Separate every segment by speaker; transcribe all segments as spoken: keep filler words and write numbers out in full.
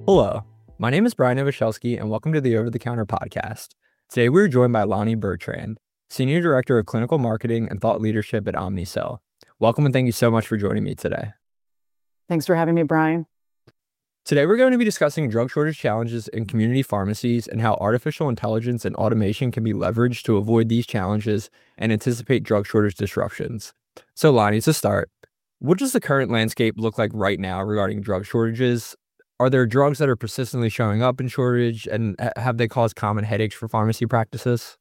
Speaker 1: Hello, my name is Brian Novoselsky, and welcome to the Over the Counter podcast. Today we're joined by Lonnie Bertrand, Senior Director of Clinical Marketing and Thought Leadership at Omnicell. Welcome and thank you so much for joining me today.
Speaker 2: Thanks for having me, Brian.
Speaker 1: Today we're going to be discussing drug shortage challenges in community pharmacies and how artificial intelligence and automation can be leveraged to avoid these challenges and anticipate drug shortage disruptions. So Lonnie, to start, what does the current landscape look like right now regarding drug shortages? Are there drugs that are persistently showing up in shortage, and have they caused common headaches for pharmacy practices?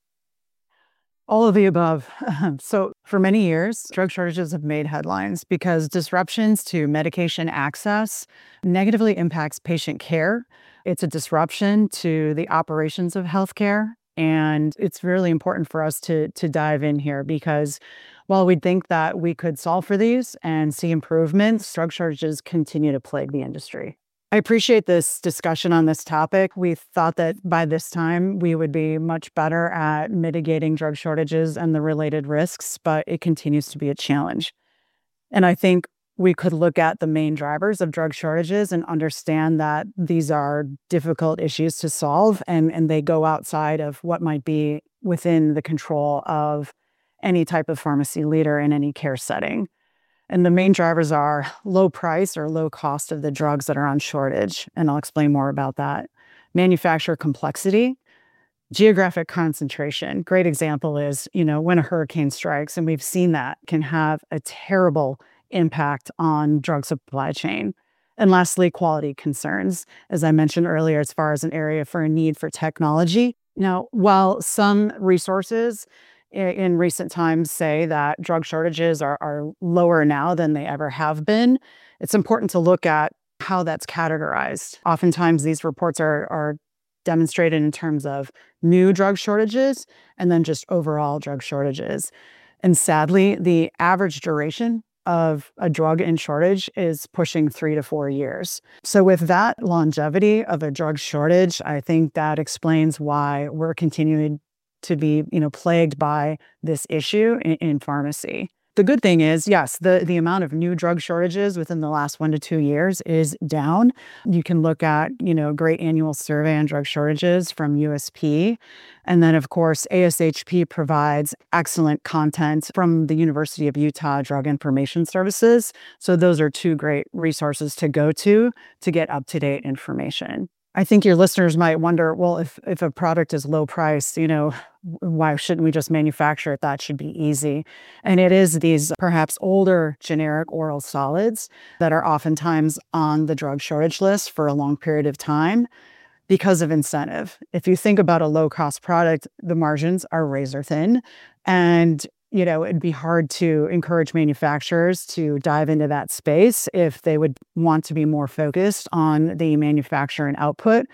Speaker 2: All of the above. So for many years, drug shortages have made headlines because disruptions to medication access negatively impacts patient care. It's a disruption to the operations of healthcare. And it's really important for us to, to dive in here because while we think that we could solve for these and see improvements, drug shortages continue to plague the industry. I appreciate this discussion on this topic. We thought that by this time we would be much better at mitigating drug shortages and the related risks, but it continues to be a challenge. And I think we could look at the main drivers of drug shortages and understand that these are difficult issues to solve, and, and they go outside of what might be within the control of any type of pharmacy leader in any care setting. And the main drivers are low price or low cost of the drugs that are on shortage. And I'll explain more about that. Manufacturer complexity, geographic concentration. Great example is, you know, when a hurricane strikes, and we've seen that can have a terrible impact on drug supply chain. And lastly, quality concerns. As I mentioned earlier, as far as an area for a need for technology. Now, while some resources in recent times say that drug shortages are, are lower now than they ever have been, it's important to look at how that's categorized. Oftentimes, these reports are, are demonstrated in terms of new drug shortages and then just overall drug shortages. And sadly, the average duration of a drug in shortage is pushing three to four years. So with that longevity of a drug shortage, I think that explains why we're continuing to be, you know, plagued by this issue in, in pharmacy. The good thing is, yes, the, the amount of new drug shortages within the last one to two years is down. You can look at, you know, a great annual survey on drug shortages from U S P. And then, of course, A S H P provides excellent content from the University of Utah Drug Information Services. So those are two great resources to go to to get up-to-date information. I think your listeners might wonder, well, if, if a product is low price, you know, why shouldn't we just manufacture it? That should be easy. And it is these perhaps older generic oral solids that are oftentimes on the drug shortage list for a long period of time because of incentive. If you think about a low-cost product, the margins are razor thin. And you know, it'd be hard to encourage manufacturers to dive into that space if they would want to be more focused on the manufacture and output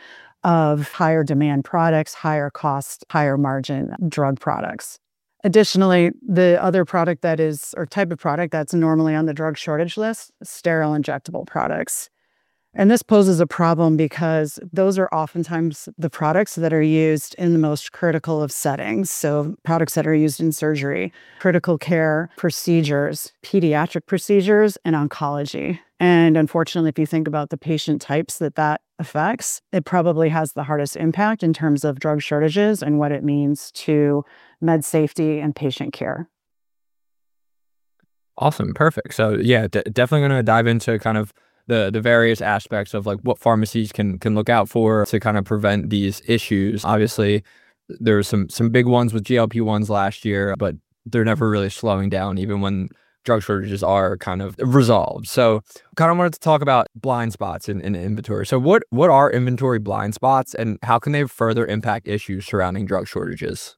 Speaker 2: of higher demand products, higher cost, higher margin drug products. Additionally, the other product that is, or type of product that's normally on the drug shortage list, sterile injectable products. And this poses a problem because those are oftentimes the products that are used in the most critical of settings. So products that are used in surgery, critical care procedures, pediatric procedures, and oncology. And unfortunately, if you think about the patient types that that affects, it probably has the hardest impact in terms of drug shortages and what it means to med safety and patient care.
Speaker 1: Awesome. Perfect. So yeah, d- definitely going to dive into kind of the the various aspects of like what pharmacies can can look out for to kind of prevent these issues. Obviously, there's some some big ones with G L P ones last year, but they're never really slowing down even when drug shortages are kind of resolved. So kind of wanted to talk about blind spots in, in inventory. So what what are inventory blind spots and how can they further impact issues surrounding drug shortages?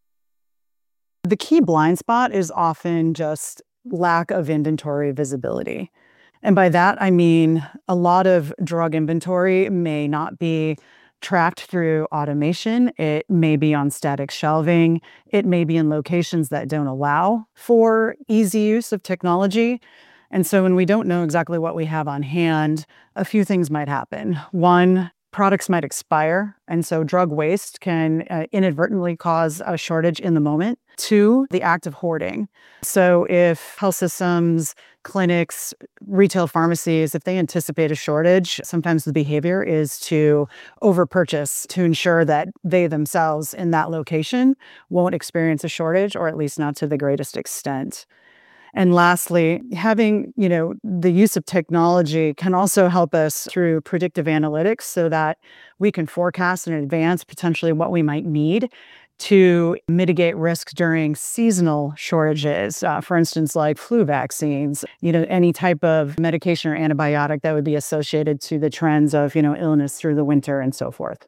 Speaker 2: The key blind spot is often just lack of inventory visibility. And by that, I mean a lot of drug inventory may not be tracked through automation. It may be on static shelving. It may be in locations that don't allow for easy use of technology. And so when we don't know exactly what we have on hand, a few things might happen. One, products might expire. And so drug waste can uh, inadvertently cause a shortage in the moment. Two, the act of hoarding. So if health systems, clinics, retail pharmacies, if they anticipate a shortage, sometimes the behavior is to overpurchase to ensure that they themselves in that location won't experience a shortage, or at least not to the greatest extent. And lastly, having, you know, the use of technology can also help us through predictive analytics so that we can forecast in advance potentially what we might need to mitigate risk during seasonal shortages. Uh, for instance, like flu vaccines, you know, any type of medication or antibiotic that would be associated to the trends of, you know, illness through the winter and so forth.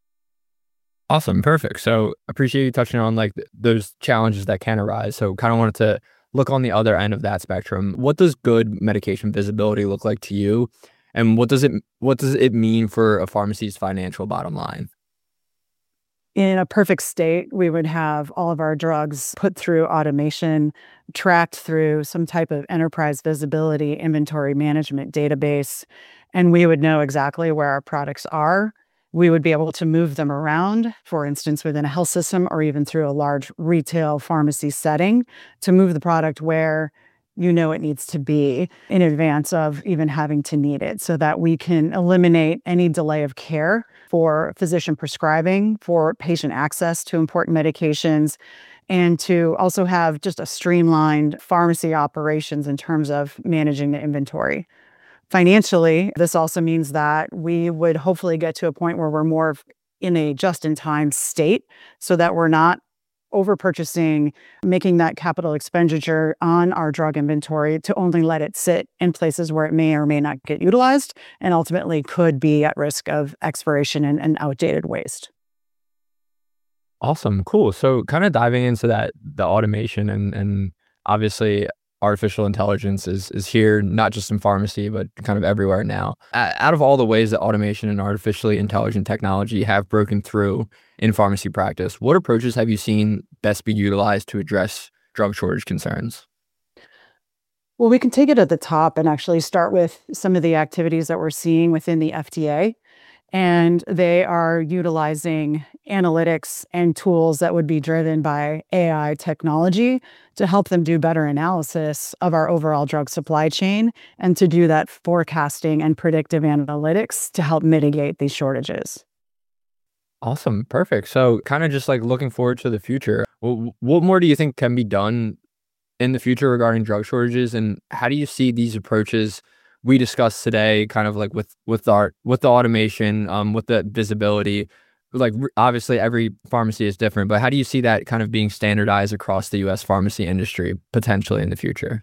Speaker 1: Awesome. Perfect. So appreciate you touching on like th- those challenges that can arise. So kind of wanted to look on the other end of that spectrum. What does good medication visibility look like to you? And what does it what does it mean for a pharmacy's financial bottom line?
Speaker 2: In a perfect state, we would have all of our drugs put through automation, tracked through some type of enterprise visibility inventory management database, and we would know exactly where our products are. We would be able to move them around, for instance, within a health system or even through a large retail pharmacy setting to move the product where you know it needs to be in advance of even having to need it so that we can eliminate any delay of care for physician prescribing, for patient access to important medications, and to also have just a streamlined pharmacy operations in terms of managing the inventory. Financially, this also means that we would hopefully get to a point where we're more of in a just-in-time state so that we're not over-purchasing, making that capital expenditure on our drug inventory to only let it sit in places where it may or may not get utilized and ultimately could be at risk of expiration and, and outdated waste.
Speaker 1: Awesome. Cool. So kind of diving into that, the automation and and obviously artificial intelligence is is here, not just in pharmacy, but kind of everywhere now. Uh, out of all the ways that automation and artificially intelligent technology have broken through in pharmacy practice, what approaches have you seen best be utilized to address drug shortage concerns?
Speaker 2: Well, we can take it at the top and actually start with some of the activities that we're seeing within the F D A. And they are utilizing analytics and tools that would be driven by A I technology to help them do better analysis of our overall drug supply chain and to do that forecasting and predictive analytics to help mitigate these shortages.
Speaker 1: Awesome. Perfect. So kind of just like looking forward to the future. Wh- What more do you think can be done in the future regarding drug shortages, and how do you see these approaches we discussed today kind of like with with our with the automation, um with the visibility, like r- obviously every pharmacy is different, but how do you see that kind of being standardized across the U S pharmacy industry potentially in the future?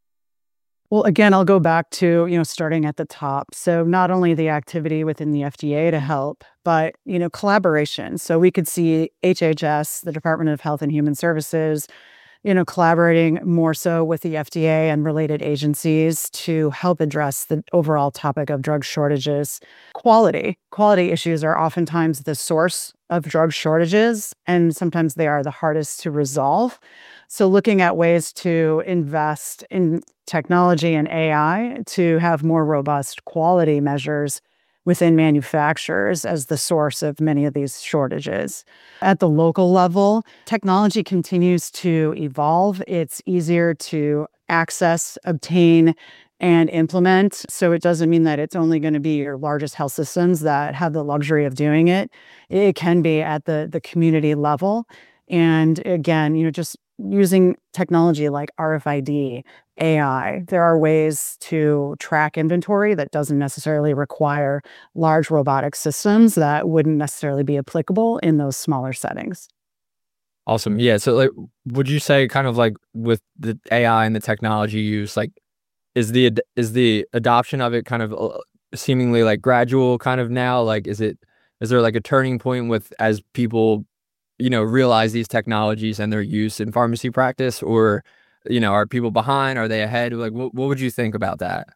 Speaker 2: Well, again, I'll go back to, you know, starting at the top. So not only the activity within the F D A to help, but, you know, collaboration. So we could see H H S, the Department of Health and Human Services, you know, collaborating more so with the F D A and related agencies to help address the overall topic of drug shortages. Quality. Quality issues are oftentimes the source of drug shortages, and sometimes they are the hardest to resolve. So looking at ways to invest in technology and A I to have more robust quality measures within manufacturers as the source of many of these shortages. At the local level, technology continues to evolve. It's easier to access, obtain, and implement. So it doesn't mean that it's only going to be your largest health systems that have the luxury of doing it. It can be at the, the community level. And again, you know, just using technology like R F I D, A I, there are ways to track inventory that doesn't necessarily require large robotic systems that wouldn't necessarily be applicable in those smaller settings.
Speaker 1: Awesome. Yeah. So like would you say kind of like with the A I and the technology use, like is the ad- is the adoption of it kind of uh, seemingly like gradual kind of now? Like is it is there like a turning point with as people, you know, realize these technologies and their use in pharmacy practice, or, you know, are people behind? Are they ahead? Like, what, what would you think about that?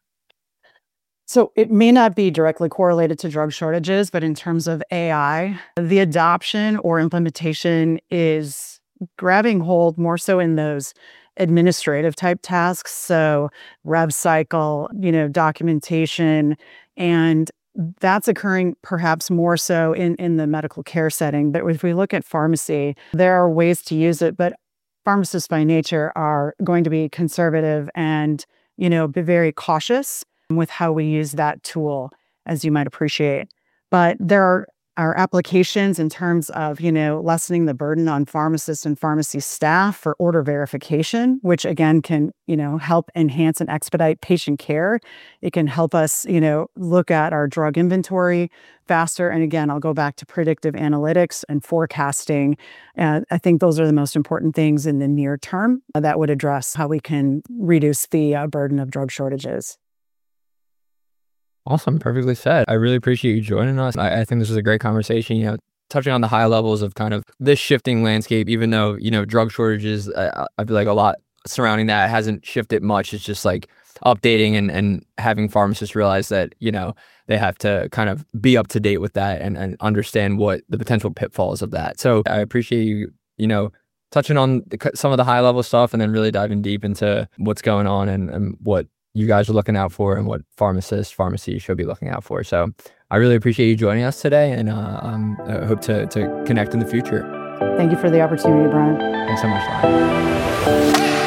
Speaker 2: So it may not be directly correlated to drug shortages, but in terms of A I, the adoption or implementation is grabbing hold more so in those administrative type tasks. So rev cycle, you know, documentation, and that's occurring perhaps more so in, in the medical care setting. But if we look at pharmacy, there are ways to use it, but pharmacists by nature are going to be conservative and, you know, be very cautious with how we use that tool, as you might appreciate. But there are, are applications in terms of, you know, lessening the burden on pharmacists and pharmacy staff for order verification, which again can, you know, help enhance and expedite patient care. It can help us, you know, look at our drug inventory faster. And again, I'll go back to predictive analytics and forecasting. Uh, I think those are the most important things in the near term that would address how we can reduce the uh, burden of drug shortages.
Speaker 1: Awesome. Perfectly said. I really appreciate you joining us. I, I think this was a great conversation, you know, touching on the high levels of kind of this shifting landscape, even though, you know, drug shortages, I, I feel like a lot surrounding that hasn't shifted much. It's just like updating and, and having pharmacists realize that, you know, they have to kind of be up to date with that and, and understand what the potential pitfalls of that. So I appreciate you, you know, touching on the, some of the high level stuff and then really diving deep into what's going on and, and what you guys are looking out for and what pharmacists, pharmacies should be looking out for. So I really appreciate you joining us today, and uh, um, I hope to, to connect in the future.
Speaker 2: Thank you for the opportunity, Brian.
Speaker 1: Thanks so much, Lyle.